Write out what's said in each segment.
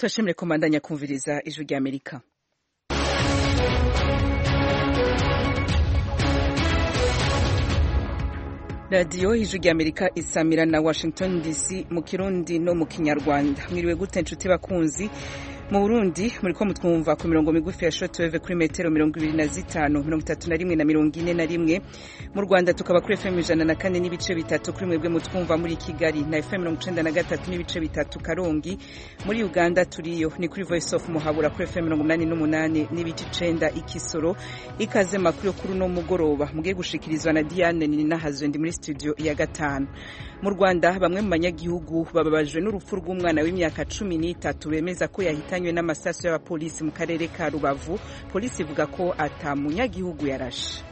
turashimire komandanya kumviriza ijwi rya Amerika. Radio ijwi rya Amerika isamira na Washington DC mu Kirundi no mu Kinyarwanda. Mwiriwe gute nshuti bakunzi? Mu Burundi muriko mutwumva ku mirongo migufi ya shortwave kuri metero 25, 31 na 41. Mu Rwanda tukaba kuri FM 104 n'ibice bitatu kuri mwebwe mutwumva muri Kigali na FM 93 n'ibice bitatu Karongi. Muri Uganda turiyo ni kuri Voice of Muhabura kuri FM 88 n'ibice 9 Ikisoro. Ikaze makuru kuri no mugoroba mugiye gushikirizwa na Diane Ninahazwe ndi muri studio ya gatanu. Mu Rwanda bamwe mu banyagihugu bababajwe n'urupfu rw'umwana w'imyaka 13 bemeza ko yahitanywe n'amasasu y'abapolisi mu karere ka Rubavu. Polisi ivuga ko atamunyagihugu yarashe.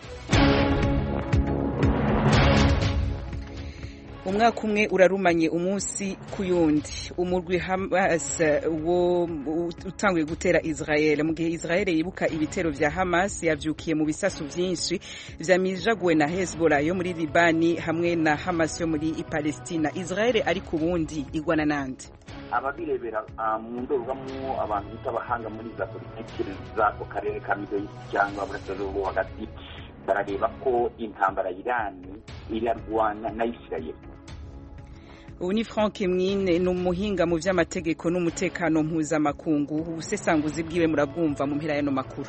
Umwaka umwe urarumanye umunsi kuyundi umurwi Hamas wo utanguye gutera Israel mu gihe Israel yibuka ibitero vya Hamas yavyukiye mu bisasu vyinshi vyamijagwe na Hezbollah yo muri Libani hamwe na Hamas yo muri Palestina. Israel ari ku bundi igwana nande ababirebera mu ndorwamo abantu bitabahanga muri za politiki zako karere ka Middle East cyangwa burasirazuba hagati barareba ko intambara y'Irani irarwana na Israel. Ubu ni Frank Mwine n'umuhinga mu vy'amategeko n'umutekano mpuzamakungu. Ubusesanguzi bwiwe murabwumva mu mpera y'ano makuru.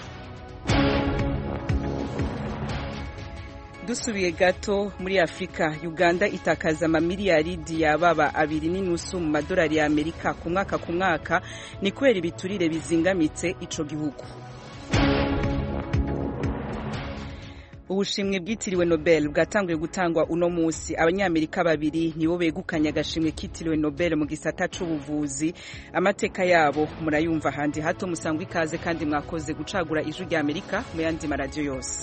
Dusubiye gato muri Afrika, Uganda itakaza amamiliyaridi y'ababa 2.5 mu madolari ya Amerika ku mwaka ni kwera ibiturire bizingamitse ico gihugu. Ubushimwe bwitiriwe Nobel bwatanguye gutangwa uno munsi. Abanyamerika babiri nibo begukanye agashimwe kitiriwe Nobel mu gisata c'ubuvuzi. Amateka yabo murayumva handi hato musangwa ikaze kandi mwakoze gucagura ijwi rya Amerika mu yandi maradio yose.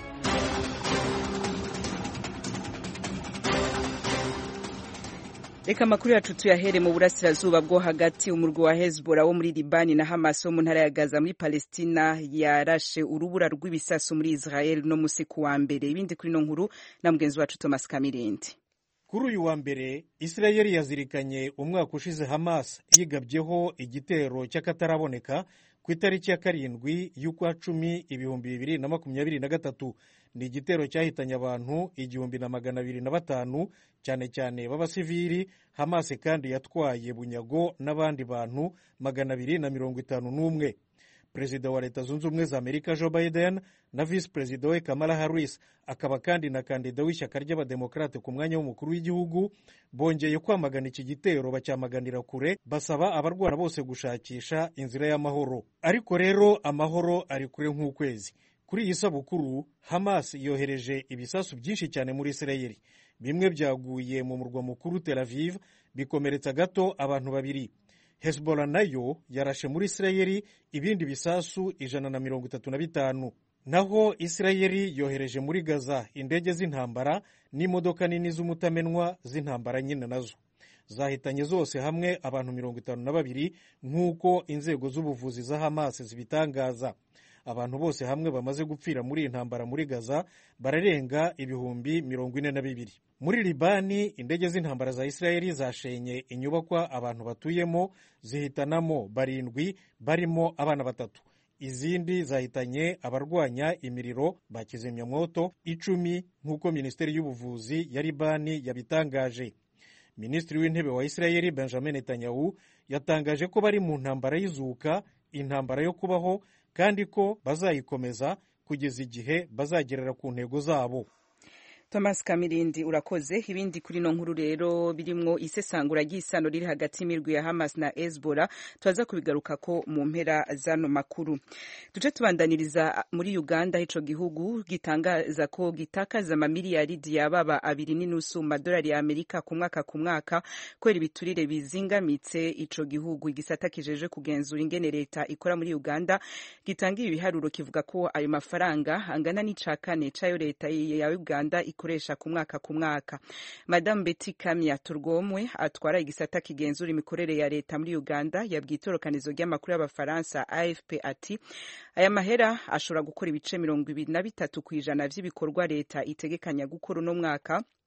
Reka makuru yacu tuyahere mu burasirazuba bwo hagati. Umurwi wa Hezbollah wo muri Libani na Hamas wo mu ntara ya Gaza muri Palestina yarashe urubura rw'ibisasu muri Israel no musi ku wa mbere. Ibindi kuri no nkuru na mugenzi wacu Thomas Kamirindi. Kuri uyu wa mbere Israel yazirikanye umwaka ushize Hamas yigabyeho igitero cy'akataraboneka ku itariki ya 7 y'ukwa 10 2023. Ni igitero cyahitanye abantu 1205 cyane cyane b'abasivili. Hamas kandi yatwaye bunyago n'abandi bantu 251. Perezida wa Leta Zunze Ubumwe za Amerika Joe Biden na Vice Perezida we Kamala Harris akaba kandi na kandida w'ishyaka ry'abademokrate ku mwanya w'umukuru w'igihugu bongeye kwamagana iki gitero, bacyamaganira kure, basaba abarwana bose gushakisha inzira y'amahoro. Ariko rero amahoro ari kure nk'ukwezi. Kuri iyi sabukuru Hamas yohereje ibisasu byinshi cyane muri Israel. Bimwe byaguye mu murwa mukuru Tel Aviv bikomeretsa gato abantu babiri. Hezbollah nayo yarashe muri Israel ibindi bisasu 135. Naho Israel yohereje muri Gaza indege z'intambara n'imodoka nini z'umutamenwa z'intambara nyine nazo. Zahitanye zose hamwe abantu 52 nk'uko inzego z'ubuvuzi za Hamas zibitangaza. Abantu bose hamwe bamaze gupfira muri intambara muri Gaza bararenga 42,000. Muri Libani indege z'intambara za Israel zashenye inyubakwa abantu batuyemo, zihitanamo 7 barimo abana 3. Izindi zahitanye abarwanya imiriro bakizimya mwoto 10 nk'uko Minisiteri y'Ubuvuzi ya Libani yabitangaje. Minisitiri w'intebe wa Israel Benjamin Netanyahu yatangaje ko bari mu ntambara y'izuka, intambara yo kubaho, kandi ko bazayikomeza kugeza igihe bazagerera ku ntego zabo. Thomas Kamirindi urakoze. Ibindi kuri no nkuru rero birimwo isesangura ry'isano riri hagati y'imigwi ya Hamas na Hezbollah twaza kubigaruka ko mu mpera zano makuru. Tuje tubandaniriza muri Uganda, ico gihugu gitangaza ko gitakaza amamiliyaridi y'ababa 2.5 mu madolari ya Amerika ku mwaka kwera ibiturire bizingamitse ico gihugu. Igisata kijeje kugenzura ingene leta ikora muri Uganda gitanga ibiharuro kivuga ko ayo mafaranga angana n'icakane cayo leta ya Uganda ikoresha ku mwaka. Madame Betty Kamya Turgomwe atwara igisata kigenzura imikorere ya leta muri Uganda yabwiye itorokanizo ry'amakuru y'abafaransa AFP ati aya mahera ashobora gukora ibice 23% vy'ibikorwa leta itegekanya gukora no mwaka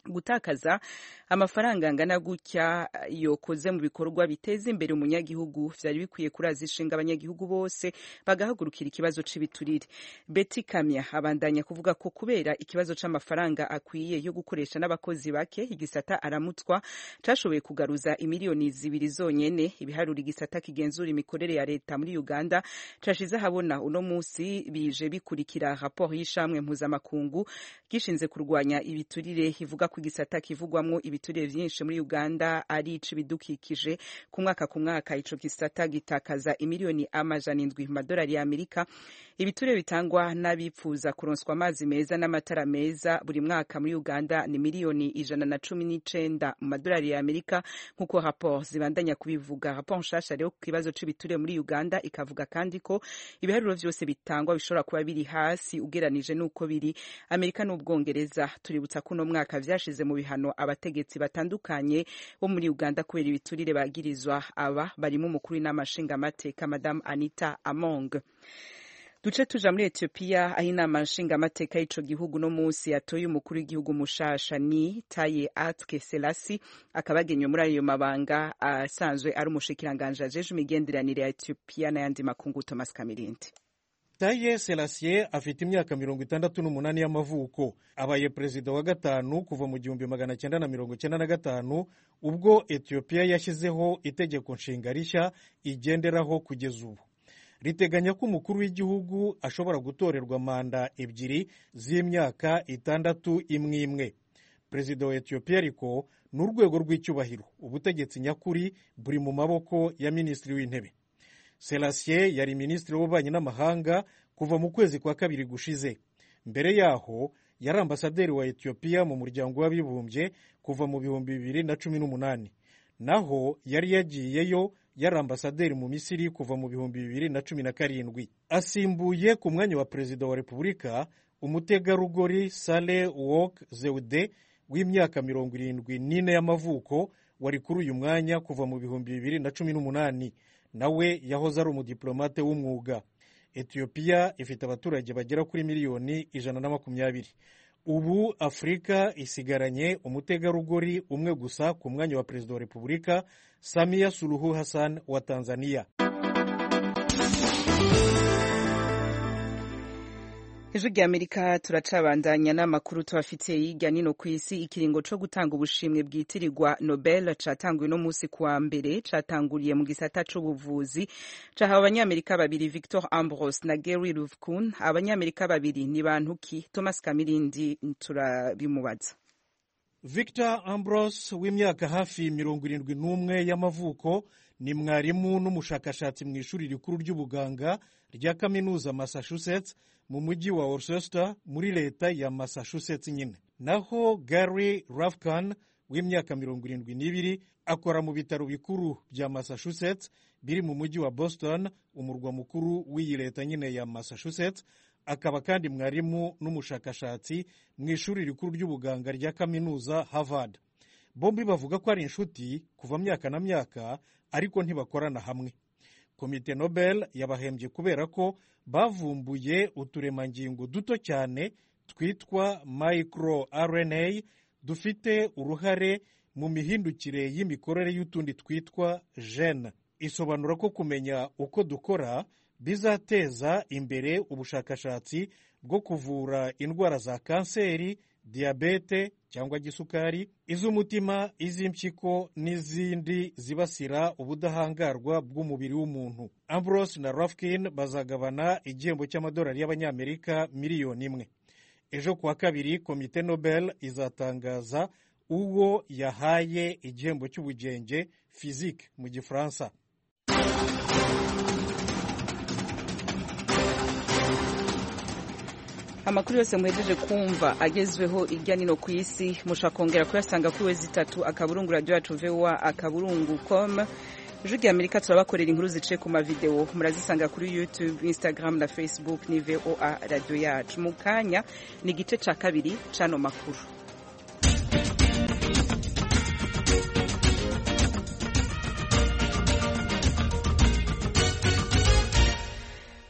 gutakaza amafaranga angana gutya yokoze mu bikorwa biteza imbere umunyagihugu vyari bikwiye kuraza ishinga abanyagihugu bose bagahagurukira ikibazo c'ibiturire. Betty Kamya abandanya kuvuga ko kubera ikibazo c'amafaranga akwiye yo gukoresha n'abakozi bake, igisata aramutswa cashoboye kugaruza imiliyoni 2 zonyene. Ibiharura igisata kigenzura imikorere ya leta muri Uganda cashize habona uno musi bije bikurikira rapport y'ishamwe mpuzamakungu gishinze kurwanya ibiturire ivuga ku gisata kivugwamwo ibiturire vyinshi muri Uganda ari icibidukikije. Ku mwaka ico gisata gitakaza imiliyoni $700 madolari ya Amerika. Ibiturire bitangwa n'abipfuza kuronswa amazi meza n'amatara meza buri mwaka muri Uganda ni miliyoni 119 madolari ya Amerika nkuko rapport zibandanya kubivuga. Rapport nshasha rero ku kibazo c'ibiturire muri Uganda ikavuga kandi ko ibiharuro vyose bitangwa bishobora kuba biri hasi ugeranije nuko biri Amerika n'Ubwongereza. Tuributsa ko no mwaka vyashize mu bihano abategetsi batandukanye bo muri Uganda kubera ibiturire bagirizwa. Aba barimo umukuru n'amashinga amateka Madame Anita Among. Duce tuja muri Ethiopia aho inama nshingamateka y'ico gihugu no musi yatoye umukuru w'igihugu mushasha ni Taye Atske Selassie akabagenywe muri ayo mabanga asanzwe ari umushikiranganje ajeje imigenderanire ya Ethiopia n'ayandi makungu. Thomas Kamirindi. Taye Selassie afite imyaka 68 y'amavuko, abaye perezida wa gatanu kuva mu 1995 ubwo Ethiopia yashyizeho itegeko nshinga rishya igenderaho kugeza ubu. Riteganya ko umukuru w'igihugu ashobora gutorerwa manda 2 z'imyaka 6 imwe. Perezida wa Ethiopia ariko n'urwego rw'icyubahiro, ubutegetsi nyakuri buri mu maboko ya minisitiri w'intebe. Selassie yari minisitiri w'ububanyi n'amahanga kuva mu kwezi kwa kabiri gushize. Mbere yaho yari ambasaderi wa Ethiopia mu muryango w'abibumbye kuva mu 2018. Naho yari yagiyeyo yari ambasaderi mu Misiri kuva mu 2017. Asimbuye ku mwanya wa perezida wa Repubulika umutegarugori Saleh Work Zewde w'imyaka 74 y'amavuko wari kuri uyu mwanya kuva mu 2018. Nawe yahoze ari umudiplomate w'umwuga. Ethiopia ifite abaturage bagera kuri miliyoni 120. Ubu Afrika isigaranye umutegarugori umwe gusa ku mwanya wa perezida wa Repubulika, Samia Suluhu Hassan wa Tanzania. Ijwi ry'Amerika turacabandanya n'amakuru tubafitiye hirya nino ku isi. Ikiringo co gutanga ubushimwe bwitirirwa Nobel catangwe no musi kuwa mbere catanguriye mu gisata c'ubuvuzi cahawe abanyamerika babiri Victor Ambros na Gary Ruvkun. Abanyamerika babiri ni bantu ki? Thomas Kamirindi turabimubaza. Victor Ambros w'imyaka hafi 71 y'amavuko ni mwarimu n'umushakashatsi mu ishuri rikuru ry'ubuganga rya kaminuza Massachusetts mu mujyi wa Worcester muri leta ya Massachusetts nyine. Naho Gary Ruvkun w'imyaka 72 akora mu bitaro bikuru bya Massachusetts biri mu mujyi wa Boston, umurwa mukuru w'iyi leta nyine ya Massachusetts. Akaba kandi mwarimu n'umushakashatsi mu ishuri rikuru ry'ubuganga rya kaminuza Harvard. Bombi bavuga ko ari inshuti kuva myaka na myaka, ariko ntibakorana hamwe. Komite Nobel yabahembye kubera ko bavumbuye uturemangingo duto cyane twitwa microRNA dufite uruhare mu mihindukire y'imikorere y'utundi twitwa gene. Isobanura ko kumenya uko dukora bizateza imbere ubushakashatsi bwo kuvura indwara za kanseri, diabete cyangwa gisukari, iz'umutima, iz'impyiko n'izindi zibasira ubudahangarwa bw'umubiri w'umuntu. Ambros na Ruvkun bazagabana igihembo cy'amadolari y'abanyamerika miliyoni 1. Ejo kuwa kabiri komite Nobel izatangaza uwo yahaye igihembo cy'ubugenge physique mu Gifaransa. Amakuru yose muhejeje kumva agezweho irya nino ku isi mushaka kongera kuyasanga kuri wezi3 akaburungu radio yacu VOA akaburungu.com. Ijwi ry'Amerika turabakorera inkuru zice ku mavideo murazisanga kuri YouTube, Instagram na Facebook ni VOA radio yacu. Mukanya ni gice ca kabiri cano makuru.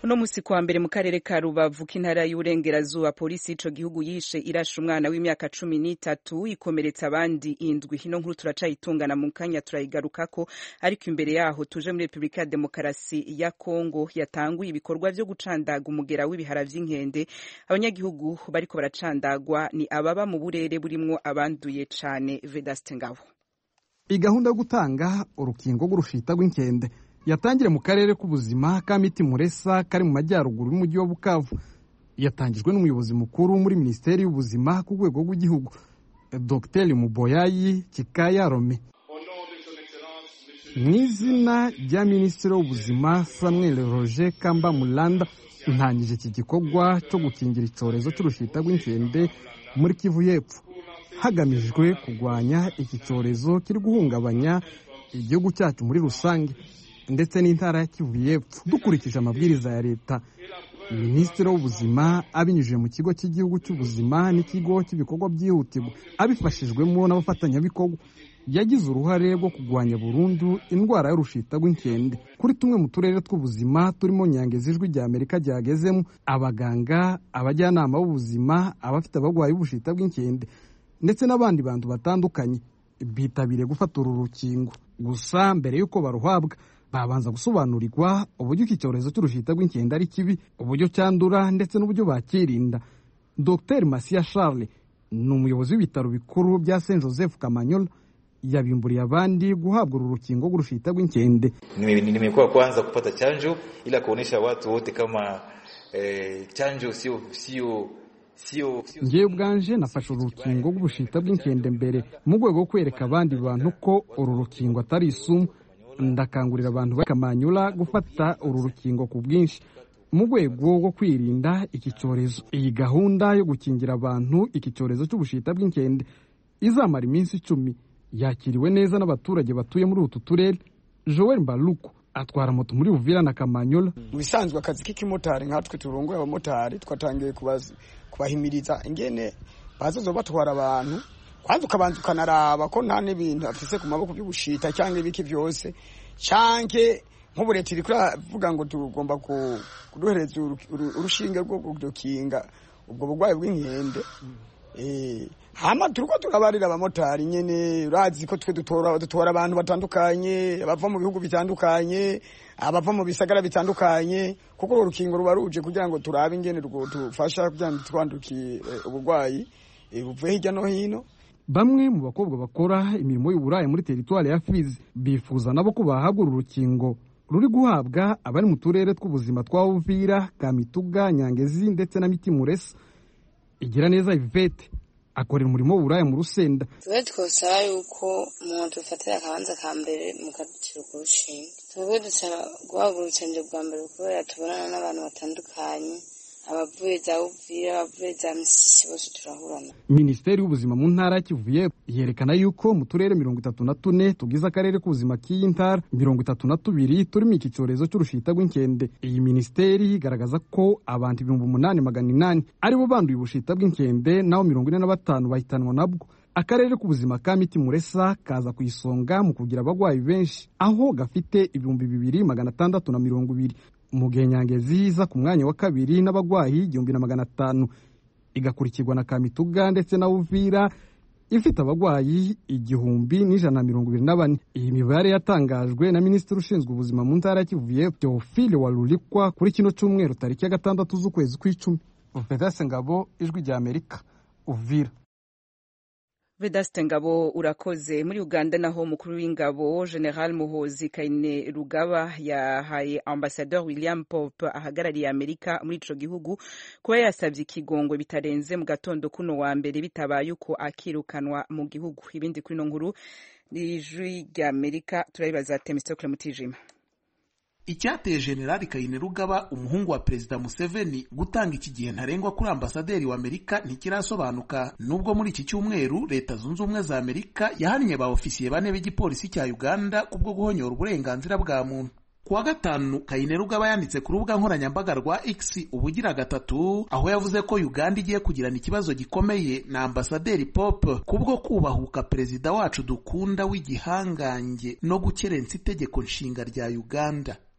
uno musi kwa mbere mu karere ka Rubavu k'intara y'Uburengerazuba polisi ico gihugu yishe irashe umwana w'imyaka 13 ikomeretsa abandi indwi. Ino nkuru turacayitungana mu kanya turayigarukako, ariko imbere yaho tuje muri Republika ya Demokarasi ya Kongo yatanguye ibikorwa vyo gucandaga umugera w'ibihara vy'inkende. Abanyagihugu bariko baracandagwa ni ababa mu burere burimwo abanduye cane. Vedaste Ngabo. Igahunda yo gutanga urukingo rw'urushita rw'inkende yatangire mu karere k'ubuzima ka Miti Muresa kari mu majyaruguru y'umujyi wa Bukavu. Yatangijwe n'umuyobozi mukuru muri Minisiteri y'Ubuzima ku rwego rw'igihugu, Dr Muboyayi Kikaya Rome. Mw'izina rya Minisitiri w'Ubuzima Samuel Roger Kamba Mulanda intangije iki gikorwa cyo gukingira icyorezo cy'urushita rw'inkende muri Kivu y'Epfo, hagamijwe kurwanya iki cyorezo kiri guhungabanya igihugu cyacu muri rusange ndetse n'intara ya Kivu y'Epfo. Dukurikije amabwiriza ya leta, Minisitiri w'Ubuzima abinyujije mu kigo cy'igihugu cy'ubuzima n'ikigo cy'ibikorwa byihutirwa abifashijwemo n'abafatanyabikorwa, yagize uruhare rwo kurwanya burundu indwara y'urushita rw'inkende kuri tumwe mu turere tw'ubuzima turimo Nyangezi ijwi rya Amerika ryagezemo. Abaganga, abajyanama b'ubuzima, abafite abarwayi b'ubushita bw'inkende ndetse n'abandi bantu batandukanye bitabiriye gufata uru rukingo. Gusa mbere y'uko baruhabwa babanza gusobanurirwa uburyo iki cyorezo cy'urushita rw'inkende ari kibi, uburyo cyandura ndetse n'uburyo bakirinda. Dr Masia Charles ni umuyobozi w'ibitaro bikuru bya Saint Joseph Kamanyola, yabimburiye abandi guhabwa uru rukingo rw'urushita rw'inkende. Nimekuwa kwanza kupata chanjo ila kuonesha watu wote kama chanjo sio ngewe ubwanje nafashe urukingo rw'ubushita bw'inkende mbere mu rwego rwo kwereka abandi bantu ko uru rukingo atari isumu. Ndakangurira abantu bakamanyura gufata uru rukingo ku bwinshi mu rwego rwo kwirinda iki cyorezo. Iyi gahunda yo gukingira abantu iki cyorezo cy'ubushita bw'inkende izamara iminsi 10 yakiriwe neza n'abaturage batuye muri utu turere. Joel Mbaluku atwara moto muri Uvira na Kamanyola. Bisanzwe akazi k'ikimotari nkatwe turongoye abamotari twatangiye kubahimiriza ingene bazozo batwara abantu, kwanza ukabanza ukanaraba ko nta n'ibintu afise ku maboko by'ubushita cyangwa ibiki byose, canke nk'ubureti rikuvuga ngo tugomba kuduhereza urushinge rwo kudukinga ubwo burwayi bw'inkende. Hama turiko turabarira abamotari nyene, urazi ko twe dutora abantu batandukanye, abava mu bihugu bitandukanye, abava mu bisagara bitandukanye, kuko urukingo ruba ruje kugira ngo turabe ingene tufasha kugira ngo twanduki uburwayi buvuye hirya no hino. Bamwe mu bakobwa bakora imirimo y'uburayi muri teritwari ya Fizi bifuza nabo ko bahabwa urukingo ruri guhabwa abari mu turere tw'ubuzima twa Uvira, Kamituga, Nyangezi ndetse na Miti Muresa. Igira neza Yvette akorera umurimo w'uburayi mu Rusenda. Twe twosaba yuko umuntu ufatira akabanza ka mbere mu kaduciro kurushinga. Twe dusaba guhabwa urukingo bwa mbere kubera tubonana n'abantu batandukanye, abavuye za Uvira, abavuye za Misisi, bose turahurana. Minisiteri y'Ubuzima mu ntara ya Kivu y'Epfo yerekana yuko mu turere 34 tugize akarere k'ubuzima k'iyi ntara 32 turimo iki cyorezo cy'urushita rw'inkende. Iyi minisiteri igaragaza ko abantu 8,800 aribo banduye ubushita bw'inkende, naho 45 bahitanwa nabwo. Akarere k'ubuzima ka Miti Muresa kaza ku isonga mu kugira abagwayi benshi, aho gafite 2,620. Mu gihe Nyangezi iza ku mwanya wa kabiri n'abagwayi 1,500, igakurikirwa na Kamituga ndetse na Uvira ifite abagwayi 1,124. Iyi mibare yatangajwe na Minisitiri ushinzwe ubuzima mu ntara ya Kivu y'Epfo Theophile Walulikwa kuri kino cyumweru tariki ya 6 z'ukwezi kw'icumi. Vedaste Ngabo, ijwi rya Amerika, Uvira. Vedaste Ngabo urakoze. Muri Uganda naho umukuru w'ingabo General Muhozi Kainerugaba yahaye Ambassadeur William Pope ahagarariye Amerika muri ico gihugu kuba yasavye ikigongwe bitarenze mu gatondo kuno wa mbere bitabaye uko akirukanwa mu gihugu. Ibindi kuri no nkuru ijwi rya Amerika turabibaza Temistocle Mutijima. Icyateye General Kainerugaba umuhungu wa Perezida Museveni gutanga iki gihe ntarengwa kuri ambasaderi wa Amerika ntikirasobanuka, nubwo muri iki cyumweru Leta Zunze Ubumwe za Amerika yahannye ba ofisiye 4 b'igipolisi cya Uganda kubwo guhonyora uburenganzira bwa muntu. Kuwa gatanu Kainerugaba yanditse ku rubuga nkoranyambaga rwa X ubugira 3 aho yavuze ko Uganda igiye kugirana ikibazo gikomeye na ambasaderi Pope kubwo kubahuka perezida wacu dukunda w'igihangange no gukerensa itegeko nshinga rya Uganda.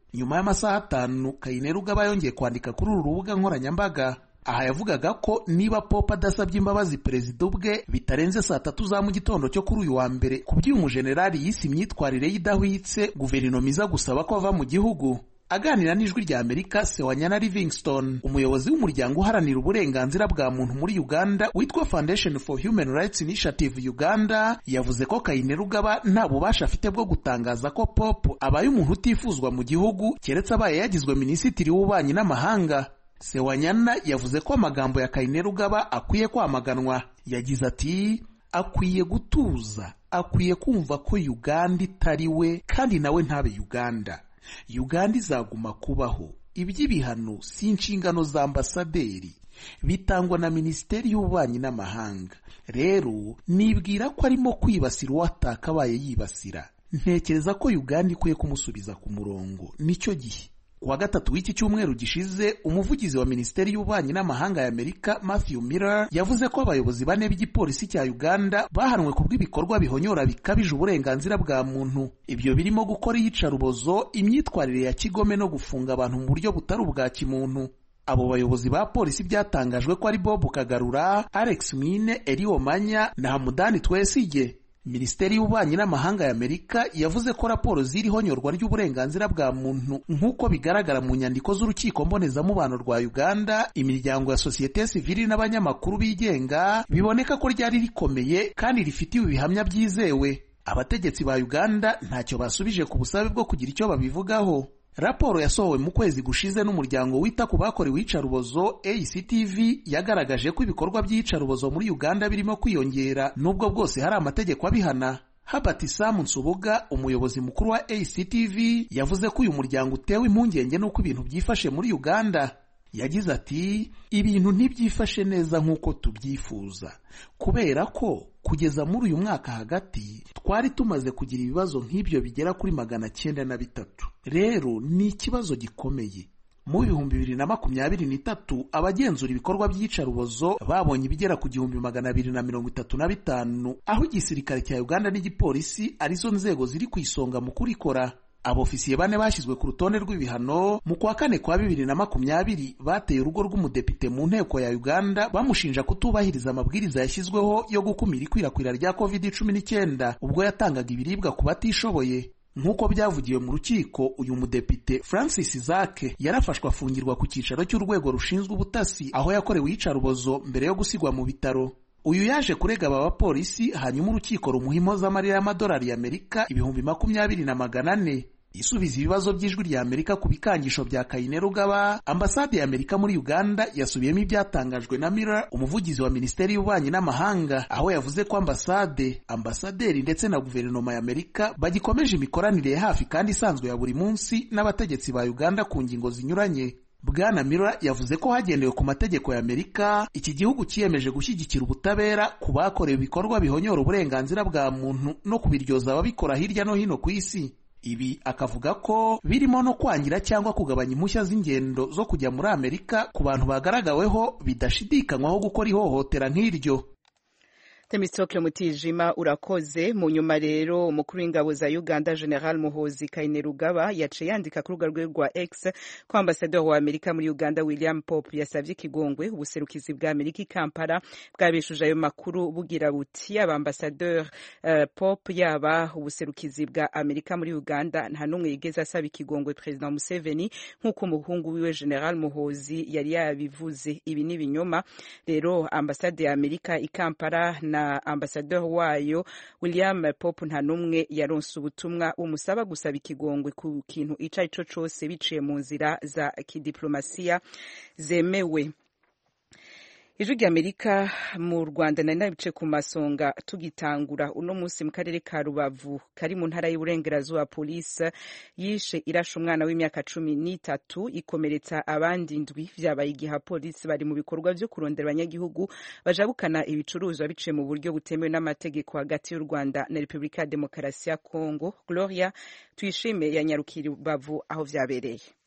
Nyuma y'amasaha 5 Kainerugaba yongeye kwandika kuri uru rubuga nkoranyambaga. Aha yavugaga ko niba Pop adasabye imbabazi perezida ubwe bitarenze saa 3 za mu gitondo cyo kuri uyu wa mbere, kubyuye umujenerali yise imyitwarire y'idahwitse guverinoma iza gusaba ko ava mu gihugu. Aganira n'ijwi rya Amerika, Sewanyana Livingstone, umuyobozi w'umuryango uharanira uburenganzira bwa muntu muri Uganda witwa Foundation for Human Rights Initiative Uganda, yavuze ko Kainerugaba nta bubasha afite bwo gutangaza ko Pop abaye umuntu utifuzwa mu gihugu keretse abaye yagizwe minisitiri w'ububanyi n'amahanga. Sewanyana yavuze ko amagambo ya Kainerugaba akwiye kwamaganwa. Yagize ati, akwiye gutuza, akwiye kumva ko Uganda itari we kandi nawe ntabe Uganda. Uganda izaguma kubaho. Iby'ibihano si inshingano za ambasaderi, bitangwa na Minisiteri y'Ububanyi n'Amahanga. Rero nibwira ko arimo kwibasira uwatakabaye yibasira. Ntekereza ko Uganda ikwiye kumusubiza ku murongo. Nicyo gihe. Kuwa gatatu w'iki cyumweru gishize, umuvugizi wa Minisiteri y'Ububanyi n'Amahanga ya Amerika Matthew Miller yavuze ko abayobozi 4 b'igipolisi cya Uganda bahanwe kubw'ibikorwa bihonyora bikabije uburenganzira bwa muntu. Ibyo birimo gukora iyicarubozo, imyitwarire ya kigome no gufunga abantu mu buryo butari ubwa kimuntu. Abo bayobozi ba polisi byatangajwe ko ari Bob Kagarura, Alex Mine, Eli Omanya na Hamudani Twesige. Minisiteri y'Ububanyi n'Amahanga ya Amerika yavuze ko raporo ziriho nyorwa ry'uburenganzira bwa muntu nk'uko bigaragara mu nyandiko z'urukiko mbonezamubano rwa Uganda, imiryango ya sosiyete sivili n'abanyamakuru bigenga, biboneka ko ryari rikomeye kandi rifitiwe ibihamya byizewe. Abategetsi ba Uganda ntacyo basubije ku busabe bwo kugira icyo babivugaho. Raporo yasohowe mu kwezi gushize n'umuryango wita ku bakorewe iyicarubozo ACTV yagaragaje ko ibikorwa by'iyicarubozo muri Uganda birimo kwiyongera nubwo bwose hari amategeko abihana. Habati Sam Nsubuga, umuyobozi mukuru wa ACTV, yavuze ko uyu muryango utewe impungenge n'uko ibintu byifashe muri Uganda. Yagize ati, ibintu ntibyifashe neza nk'uko tubyifuza, kubera ko kugeza muri uyu mwaka hagati twari tumaze kugira ibibazo nk'ibyo bigera kuri 903. Rero ni ikibazo gikomeye. Mu 2023 abagenzura ibikorwa by'iyicarubozo babonye ibigera ku 235, aho igisirikare cya Uganda n'igipolisi arizo nzego ziri ku isonga mu kurikora. Abofisiye 4 bashyizwe ku rutonde rw'ibihano mu kwa 4 kwa 2020 bateye urugo rw'umudepite mu nteko ya Uganda bamushinja kutubahiriza amabwiriza yashyizweho yo gukumira ikwirakwira rya COVID-19 ubwo yatangaga ibiribwa ku batishoboye. Nk'uko byavugiwe mu rukiko, uyu mudepite Francis Zake yarafashwe afungirwa ku cyicaro cy'urwego rushinzwe ubutasi aho yakorewe iyicarubozo mbere yo gusigwa mu bitaro. Uyu yaje kurega aba bapolisi, hanyuma urukiko rumuha impozamarira y'amadolari y'Amerika 20,400. Isubiza ibibazo by'ijwi rya Amerika ku bikangisho bya Kainerugaba, ambasade ya Amerika muri Uganda yasubiyemo ibyatangajwe na Miller, umuvugizi wa Minisiteri y'Ububanyi n'Amahanga, aho yavuze ko ambasaderi ndetse na guverinoma ya Amerika bagikomeje imikoranire hafi kandi isanzwe ya buri munsi n'abategetsi ba Uganda ku ngingo zinyuranye. Bwana Miller yavuze ko hagendewe ku mategeko ya Amerika, iki gihugu kiyemeje gushyigikira ubutabera ku bakorewe ibikorwa bihonyora uburenganzira bwa muntu no kubiryoza ababikora hirya no hino ku isi. Ibi akavuga ko birimo no kwangira cyangwa kugabanya impushya z'ingendo zo kujya muri Amerika ku bantu bagaragaweho bidashidikanywaho gukora ihohotera nk'iryo. Temistokle Mutijima, urakoze. Mu nyuma rero umukuru w'ingabo za Uganda General Muhoozi Kainerugaba yaciye yandika ku rubuga rwe rwa X ko ambasaderi wa Amerika muri Uganda William Pop yasavye ikigongwe ubuserukizi bwa Amerika i Kampala bwabeshuje ayo makuru bugira buti yaba ambasaderi Pop yaba ubuserukizi bwa Amerika muri Uganda nta numwe yigeze asaba ikigongwe President Museveni nk'uko umuhungu wiwe General Muhoozi yari yabivuze. Ibi ni binyoma. Rero ambasaderi ya Amerika i Kampala na ambasaderi wayo William Pop nta numwe yaronse ubutumwa umusaba gusaba ikigongwe ku kintu ico ari cyo cyose biciye mu nzira za kidiplomasiya zemewe. Ijwi rya Amerika mu Rwanda nari nabice ku masonga tugitangura uno munsi mu karere ka Rubavu kari mu ntara y'Uburengerazuba, polisi yishe irashe umwana w'imyaka 13 ikomeretsa abandi 7 vyabaye igihe polisi bari mu bikorwa byo kurondera abanyagihugu bajabukana ibicuruzwa biciye mu buryo butemewe n'amategeko hagati y'u Rwanda na Repubulika ya Demokarasi ya Kongo. Gloria Tuyishime yanyarukira Rubavu aho vyabereye.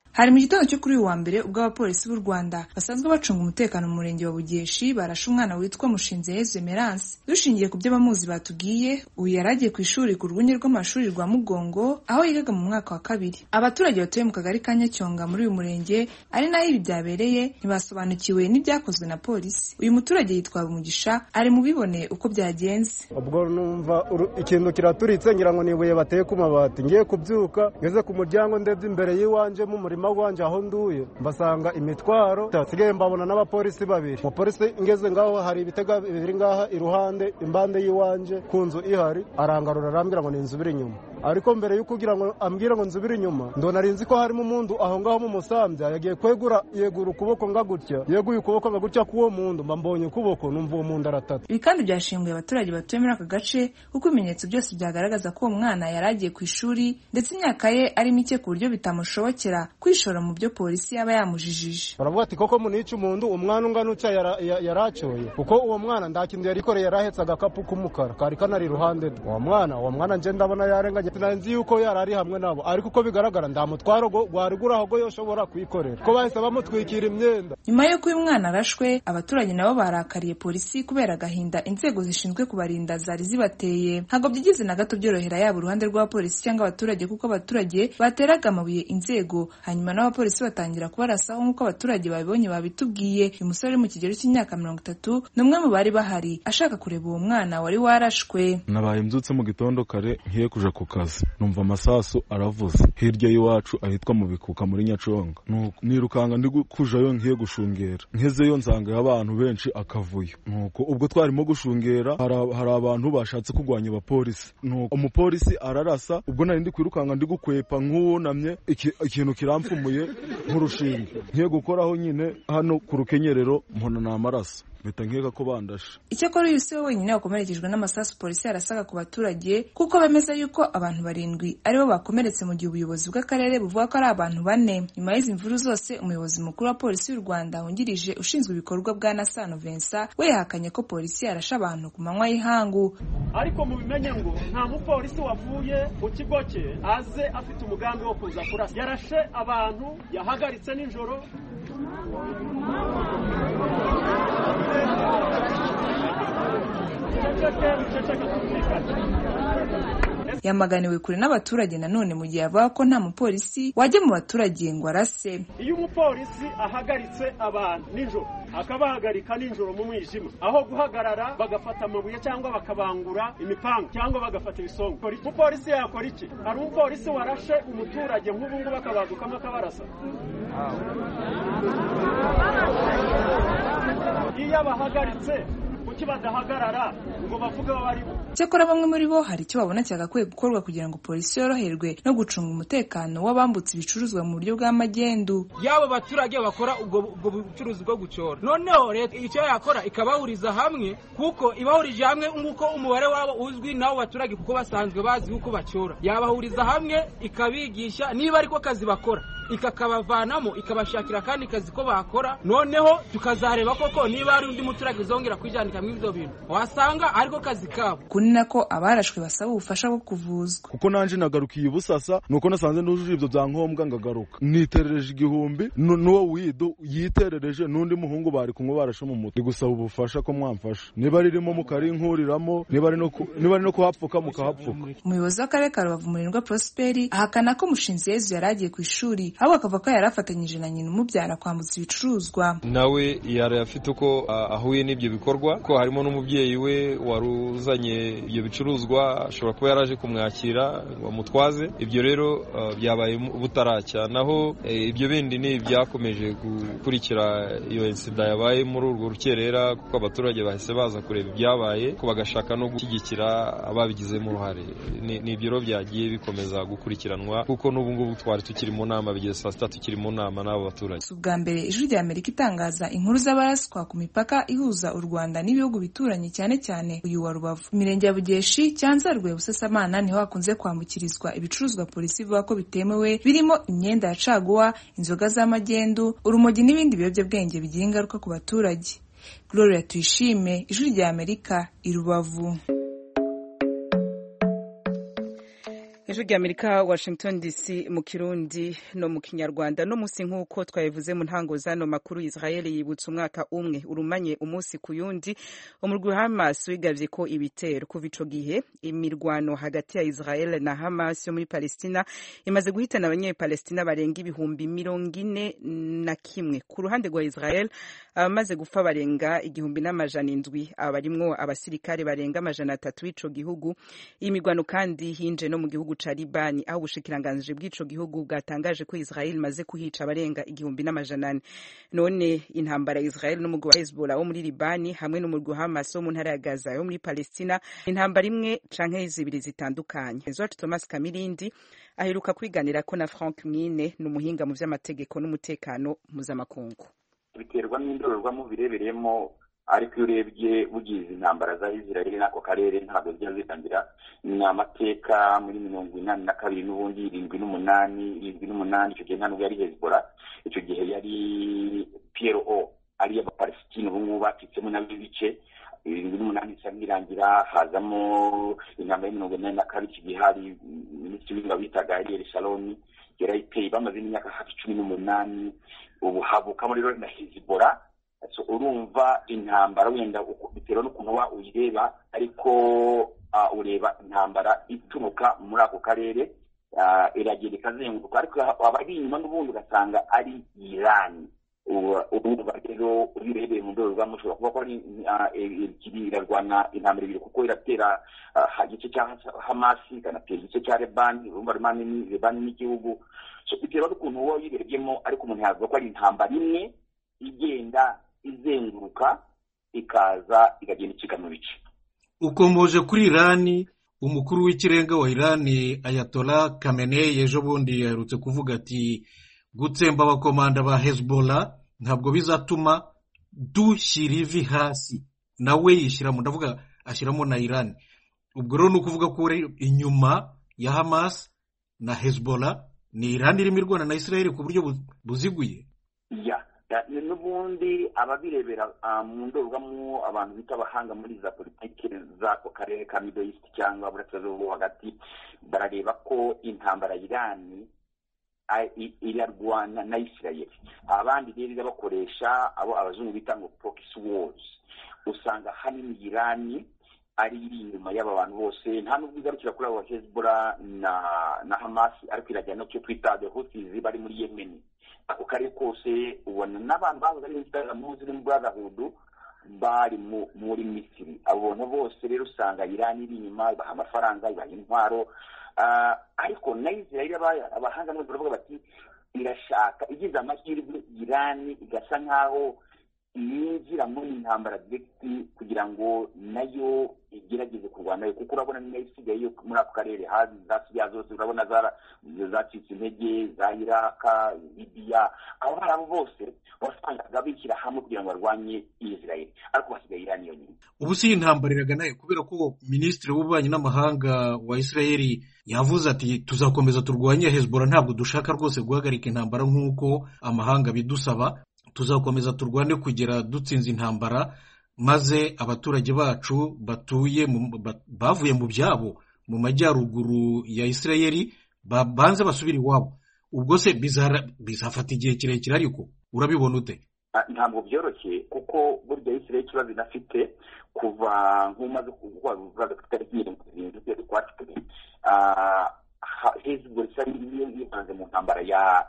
Hari mu gitondo cyo kuri uyu wa mbere ubwo abapolisi b'u Rwanda basanzwe bacunga umutekano mu murenge wa Bugeshi barashe umwana witwa Mushinzeyezu Emerance. Dushingiye ku byo abamuzi batubwiye, uyu yaragiye ku ishuri ku rwunge rw'amashuri rwa Mugongo aho yigaga mu mwaka wa 2. Abaturage batuye mu kagari ka Nyacyonga muri uyu murenge ari naho ibi byabereye ntibasobanukiwe n'ibyakozwe na polisi. Uyu muturage yitwa Umugisha ari mu bibone uko byagenze. Ubwo numva ikintu kiraturitse ngira ngo nibuye bateye ku mabati, ngiye kubyuka ngeze ku muryango ndebye imbere yiwanje mu murima wanje aho nduye mbasanga imitwaro, sigaye mbabona n'abapolisi 2. Umupolisi ngeze ngaho hari ibitega bibiri ngaha iruhande imbande yiwanje ku nzu ihari, arangarura arambwira ngo ninzubire inyuma. Ariko mbere yuko kugira ngo ambwira ngo nzubire inyuma ndona rinzi ko harimo umuntu aho ngaho mu Musambya yagiye yegura ukuboko ngagutya, yeguye ukuboko ngagutya kuwo muntu mbambonye ukuboko numva uwo muntu aratata. Ibi kandi byashinguye abaturage batuye muri aka gace kuko ibimenyetso byose byagaragaza ko uwo mwana yaragiye ku ishuri ndetse imyaka ye ari mike ku buryo bitamushobokera kwishora mu byo polisi yaba yamujijije. Baravuga ati koko munica umuntu umwana ungana uca yaracoye kuko uwo mwana ndakindu yarikoreye yarahetse agakapu k'umukara kari kanari iruhande uwo mwana nje ndabona yarenganye nzi yuko yarari hamwe nabo, ariko uko bigaragara ndamutwaro gwari guraho yoshobora kwikorera ko bahise bamutwikira imyenda. Nyuma yo uyu mwana arashwe, abaturage nabo barakariye polisi kubera agahinda inzego zishinzwe kubarinda zari zibateye. Ntabwo byigeze na gato byorohera yaba uruhande rw'abapolisi cyangwa abaturage kuko abaturage bateraga amabuye inzego, hanyuma n'abapolisi batangira kubarasaho nk'uko abaturage babibonye babitubwiye. Uyu musore uri mu kigero cy'imyaka 30 n'umwe mu bari bahari ashaka kureba uwo mwana wari warashwe. Nabaye mbyutse mu gitondo kare nkiye kuja ku kazi, numva amasasu aravuze hirya y'iwacu ahitwa mu Bikuka muri Nyacyonga. Nirukanga ndi kujayo nkiye gushungera, nkezeyo nsanga abantu benshi akavuyo. Nuko ubwo twarimo gushungera hari abantu bashatse kugwanya abapolisi, nuko umupolisi ararasa. Ubwo nari ndi kwirukanga ndi gukwepa nk'uwunamye ikintu kiramfumuye nk'urushinge, nkiye gukoraho nyine hano ku rukenyerero mpona n'amaraso bita nkeka ko bandashe. Icyakora uyu si we wenyine wakomerekejwe n'amasasu polisi yarasaga ku baturage kuko bemeza yuko abantu 7 aribo bakomeretse mu gihe ubuyobozi bw'akarere buvuga ko ari abantu 4. Nyuma y'izi mvuru zose umuyobozi mukuru wa polisi y'u Rwanda wungirije ushinzwe ibikorwa bwa Nasano Vincent we yahakanye ko polisi yarashe abantu ku manywa y'ihangu. Ariko mu bimenye ngo nta mupolisi wavuye mu kigo cye aze afite umugambi wo kuza kurasa, yarashe abantu yahagaritse nijoro. Yamaganiwe kure n'abaturage nanone mu gihe avuga ko nta mupolisi wajya mu baturage ngo arase. Iyo umupolisi ahagaritse abantu nijoro akabahagarika nijoro mu mwijima, aho guhagarara bagafata amabuye cyangwa bakabangura imipanga cyangwa bagafata ibisongo, umupolisi yakora iki? Hari umupolisi warashe umuturage nk'ubu ngubu akabagukamo akabarasa? Iyo abahagaritse kuki badahagarara ngo bavuge bari bo? Cyakora bamwe muri bo hari icyo babona cyagakwiye gukorwa kugira ngo polisi yoroherwe no gucunga umutekano w'abambutse ibicuruzwa mu buryo bw'amagendu. Yabo baturage bakora ubwo bucuruzi bwo gucora, noneho leta icyo yakora ikabahuriza hamwe kuko ibahurije hamwe nguko umubare wabo uzwi nawo baturage kuko basanzwe bazi uko bacora, yabahuriza hamwe ikabigisha niba ariko kazi bakora ikakabavanamo ikabashakira kandi kazi ko bakora, noneho tukazareba koko niba ari undi muturage uzongera kwijandika mu ivyo bintu wasanga ariko kazi kabo. Kunina ko abarashwe basaba ubufasha bwo kuvuzwa. Kuko nanje nagarukiye ubusasa nuko nasanze nujuje ibyo byangombwa ngagaruka, niterereje 1000 n'uwo wido yiterereje n'undi muhungu bari kumwe barashe mu mutwe, gusaba ubufasha ko mwamfasha niba ririmo mukarinkuriramo, niba ari no kuhapfuka mukahapfuka. Umuyobozi w'akarere ka Rubavu Murindwa Prosperi ahakana ko Mushinzeyezu yaragiye ku ishuri ahubwo akavuga ko yarafatanyije na nyina umubyara kwambutsa ibicuruzwa. Nawe yari afite uko ahuye n'ibyo bikorwa, ko harimo n'umubyeyi we waruzanye ibyo bicuruzwa ashobora kuba yaraje kumwakira bamutwaze. Ibyo rero byabaye butaracya, naho ibyo bindi ni byakomeje gukurikira iyo insida yabaye muri urwo rukerera, kuko abaturage bahise baza kureba ibyabaye ko bagashaka no gushyigikira ababigizemo uruhare. Ni ibyo rero byagiye bikomeza gukurikiranwa kuko n'ubu ngubu twari tukiri mu nama, bigeze saa 6 tukiri mu nama n'abo baturage. Ubwa mbere Ijwi rya Amerika itangaza inkuru z'abaraswa ku mipaka ihuza u Rwanda n'ibihugu bituranye cyane cyane uyu wa Rubavu. Imirenge ya Bugeshi, Cyanzarwe, Busasamana niho hakunze kwambukirizwa ibicuruzwa polisi ivuga ko bitemewe, birimo imyenda ya caguwa, inzoga z'amagendu, urumogi n'ibindi biyobyabwenge bigira ingaruka ku baturage. Gloria Tuyishime, Ijwi rya Amerika, i Rubavu. Ijwi ry'Amerika Washington DC mu Kirundi no mu Kinyarwanda. No musi nk'uko twabivuze mu ntango zano makuru, Israel yibutsa umwaka umwe urumanye umunsi ku yundi umurwi Hamas wigavye ko ibitero. Kuva ico gihe imirwano hagati ya Israel na Hamas yo muri Palestina imaze guhitana abanyepalestina barenga ibihumbi 41. Ku ruhande rwa Israel abamaze gupfa barenga 1,700, abarimwo abasirikare barenga 300 b'ico gihugu. Iyi mirwano kandi hinje no mu gihugu ca Libani, aho ubushikiranganje bw'ico gihugu bwatangaje ko Israel imaze kuhica abarenga 1,400. None intambara ya Israel n'umugwi wa Hezbollah wo muri Libani hamwe n'umugwi wa Hamas wo mu ntara ya Gaza yo muri Palestina, intambara imwe canke zibiri zitandukanye. Ezot Thomas Kamirindi aheruka kwiganira ko na Frank Mwine n'umuhinga mu vy'amategeko n'umutekano mpuzamakungu. Biterwa n'indorerwamo birebereyemo, ariko iyo urebye bugize intambara za Israel n'ako karere ntabwo byazitangira. Ni amateka muri 82 n'ubundi 78 icyo gihe ntabwo yari Hezbollah, icyo gihe yari PLO ari abapalestine ubu ngubu bacitsemo n'ibice 78 isa n'irangira, hazamo intambara ya 82 iki gihe hari minisitiri w'abitaga Ariel Sharon yarayiteye bamaze imyaka hafi 18, ubu habukamo rero na Hezbollah. So urumva intambara wenda bitewe n'ukuntu wa uyireba, ariko ureba intambara ituruka muri ako karere iragenda ikazenguruka, ariko abari inyuma n'ubundi ugasanga ari Iran. Urumva rero uyirebeye mu ndorerwamo ushobora kuba ko ari irarwana intambara ibiri, kuko iratera igice cya Hamas ikanatera igice cya Lebanon. Urumva Lebanon n'igihugu, so bitewe n'ukuntu wa uyirebyemo, ariko umuntu yavuga ko ari intambara imwe igenda izenguruka ikaza ikagenda icika mu bice. Ukomboje kuri Irani, umukuru w'ikirenga wa Irani Ayatollah Khamenei ejo bundi yaherutse kuvuga ati gutsemba abakomanda ba Hezbollah ntabwo bizatuma dushyira ivi hasi. Nawe yishyiramo, ndavuga ashyiramo na Irani. Ubwo rero ni ukuvuga ko inyuma ya Hamas na Hezbollah ni Irani irimo irwana na Israel ku buryo buziguye. N'ubundi ababirebera mu ndorerwamo abantu bita abahanga muri za politiki z'ako karere ka Middle East cyangwa Burasirazuba hagati, barareba ko intambara Irani irarwana na Israel. Abandi rero bakoresha abo abazungu bita ngo proxy wars. Usanga hanini Irani ari inyuma y'aba bantu bose, nta nubwo igarukira kuri abo Hezbollah na Hamas, ariko irajyana no cyo twita the Houthis bari muri Yemen. Ako karere kose ubona n'abantu bahoze ari insitara Muslim Brotherhood bari muri Misiri. Abo bantu bose rero usanga Irani iri inyuma, ibaha amafaranga, ibaha intwaro, ariko na Israel abahanga n'abandi baravuga bati irashaka igize amahirwe Irani igasa nkaho yinjira muri intambara direct kugira ngo nayo igerageze kurwanayo, kuko urabona ni isigaye yo muri ako karere hazi zasiya zose, urabona zacitse intege za Iraq, Libya, abo bose wasangaga bishyira hamwe kugira ngo barwanye Israel, ariko basigaye Irani yonyine. Ubu si intambara iraganaye, kubera ko minisitiri w'ububanyi n'amahanga wa Israel yavuze ati tuzakomeza turwanye Hezbollah, ntabwo dushaka rwose guhagarika intambara nk'uko amahanga bidusaba, tuzakomeza turwane kugera dutsinze intambara, maze abaturage bacu batuye bavuye mu byabo mu majyaruguru ya Israel banze basubira iwabo. Ubwo se bizafata igihe kirekire, ariko urabibona ute? Ntabwo byoroshye, kuko burya Israel kibazo inafite kuva nk'umaze kuvuga tutarigiye kwa Hezbollah yibanze mu ntambara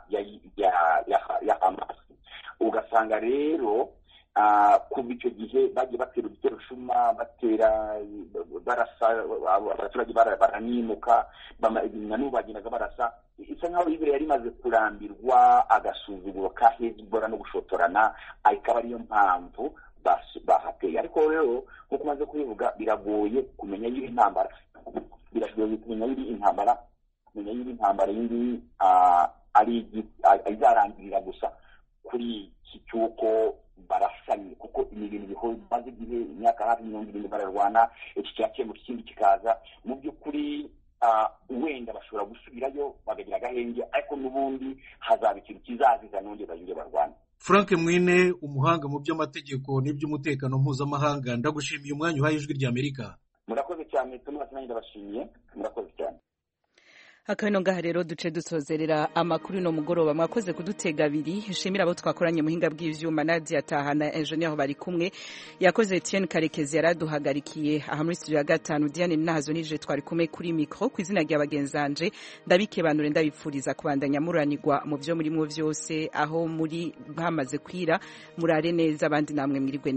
ya Hamas. Ugasanga rero kuva icyo gihe bagiye batera udutero shuma, batera barasa abaturage baranimuka, n'ubu bagendaga barasa. Isa nkaho Israel yari imaze kurambirwa agasuzuguro ka Hezbollah no gushotorana, ikaba ariyo mpamvu bahateye. Ariko rero nk'uko umaze kubivuga, biragoye kumenya y'iyi intambara, biragoye kumenya y'iyi intambara, kumenya y'iyi intambara yindi ari izarangirira gusa kuri iki cyuko barasanye, kuko ni ibintu bimaze igihe imyaka hafi 70 bararwana, iki cyakemura ikindi kikaza. Mu by'ukuri wenda bashobora gusubirayo bagagira agahenge, ariko n'ubundi hazaba ikintu kizaziza nongeye bahinge barwana. Frank Mwine, umuhanga mu by'amategeko n'iby'umutekano mpuzamahanga, ndagushimiye umwanya uhaye Ijwi ry'Amerika. Murakoze cyane, Thomas, nanjye ndabashimiye, murakoze cyane. akano ngaha rero duce dusozerera amakuru no mugoroba mwakoze kudutega abiri nshimira abo twakoranye muhinga bw'ivyuma Nadia Tahana engineer bari kumwe yakoze Etienne Karekezi yaraduhagarikiye aha muri studio ya 5 Diane Nazo nije twari kumwe kuri micro kwizina rya bagenzanje ndabikebanure ndabipfuriza kubandanya muranirwa mu byo muri mwo vyose aho muri bamaze kwira murare neza abandi namwe mwirigwe